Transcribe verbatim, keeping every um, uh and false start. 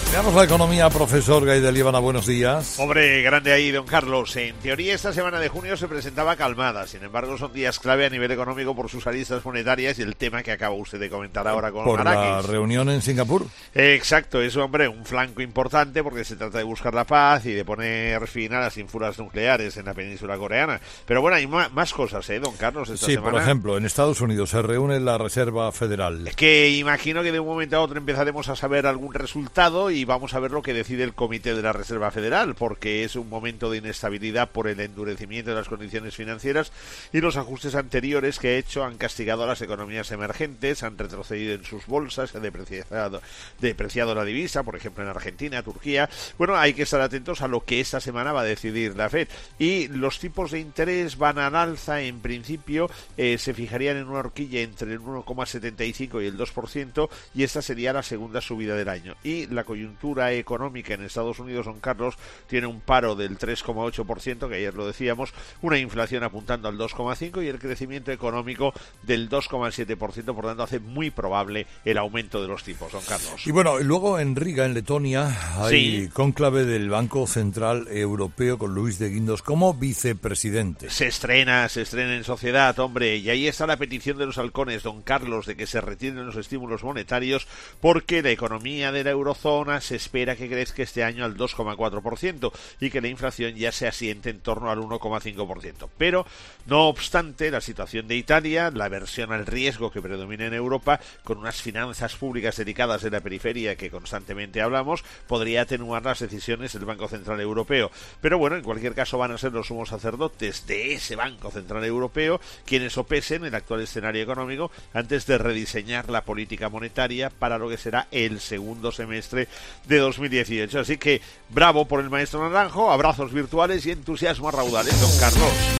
Veamos la economía, profesor Gaidel Líbana, buenos días. Hombre, grande ahí, don Carlos. En teoría, esta semana de junio se presentaba calmada. Sin embargo, son días clave a nivel económico por sus aristas monetarias y el tema que acaba usted de comentar ahora con Por Arakis. la reunión en Singapur. Eh, exacto, es, hombre, un flanco importante porque se trata de buscar la paz y de poner fin a las infuras nucleares en la península coreana. Pero bueno, hay ma- más cosas, ¿eh, don Carlos, esta Sí, semana? por ejemplo, en Estados Unidos se reúne la Reserva Federal. Es que imagino que de un momento a otro empezaremos a saber algún resultado y vamos a ver lo que decide el Comité de la Reserva Federal, porque es un momento de inestabilidad por el endurecimiento de las condiciones financieras y los ajustes anteriores que ha hecho han castigado a las economías emergentes, han retrocedido en sus bolsas, han depreciado, depreciado la divisa, por ejemplo en Argentina, Turquía. Bueno, hay que estar atentos a lo que esta semana va a decidir la Fed. Y los tipos de interés van al alza, en principio eh, se fijarían en una horquilla entre el uno coma setenta y cinco y el dos por ciento, y esta sería la segunda subida del año. Y la coyuntura económica en Estados Unidos, don Carlos, tiene un paro del tres coma ocho por ciento, que ayer lo decíamos, una inflación apuntando al dos coma cinco por ciento y el crecimiento económico del dos coma siete por ciento, por tanto hace muy probable el aumento de los tipos, don Carlos. Y bueno, luego en Riga, en Letonia, hay Sí. cónclave del Banco Central Europeo con Luis de Guindos como vicepresidente. Se estrena, se estrena en sociedad, hombre, y ahí está la petición de los halcones, don Carlos, de que se retiren los estímulos monetarios porque la economía de la eurozona se espera que crezca este año al dos coma cuatro por ciento y que la inflación ya se asiente en torno al uno coma cinco por ciento. Pero, no obstante, la situación de Italia, la aversión al riesgo que predomina en Europa, con unas finanzas públicas delicadas de la periferia que constantemente hablamos, podría atenuar las decisiones del Banco Central Europeo. Pero bueno, en cualquier caso van a ser los sumos sacerdotes de ese Banco Central Europeo quienes sopesen el actual escenario económico antes de rediseñar la política monetaria para lo que será el segundo semestre de dos mil dieciocho. Así que bravo por el maestro Naranjo, abrazos virtuales y entusiasmo a raudales, don Carlos.